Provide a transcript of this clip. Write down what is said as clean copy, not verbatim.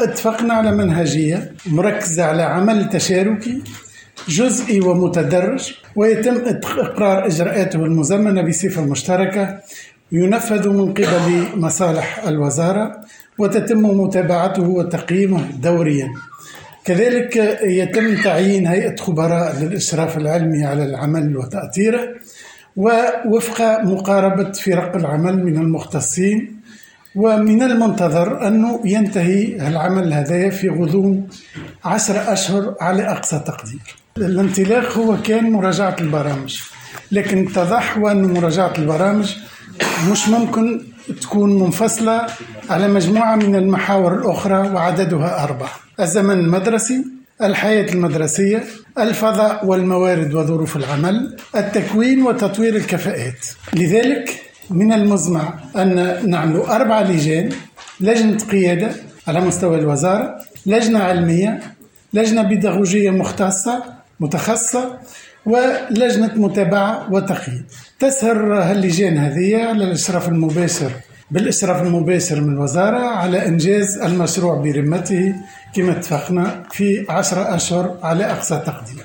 واتفقنا على منهجية مركزة على عمل تشاركي جزئي ومتدرج، ويتم إقرار إجراءاته المزمنة بصفة مشتركة، ينفذ من قبل مصالح الوزارة، وتتم متابعته وتقييمه دوريا. كذلك يتم تعيين هيئة خبراء للإشراف العلمي على العمل وتأطيره، ووفق مقاربة فرق العمل من المختصين، ومن المنتظر أنه ينتهي العمل هذا في غضون 10 أشهر على أقصى تقدير. الانطلاق هو كان مراجعة البرامج، لكن اتضح أن مراجعة البرامج مش ممكن تكون منفصلة على مجموعة من المحاور الأخرى، وعددها 4: الزمن المدرسي، الحياة المدرسية، الفضاء والموارد وظروف العمل، التكوين وتطوير الكفاءات. لذلك من المزمع أن نعمل 4 لجان: لجنة قيادة على مستوى الوزارة، لجنة علمية، لجنة بيداغوجية متخصصة، ولجنة متابعة وتقييم. تسهر هاللجان هذه على بالإشراف المباشر من الوزارة على إنجاز المشروع برمته كما اتفقنا في 10 أشهر على أقصى تقدير.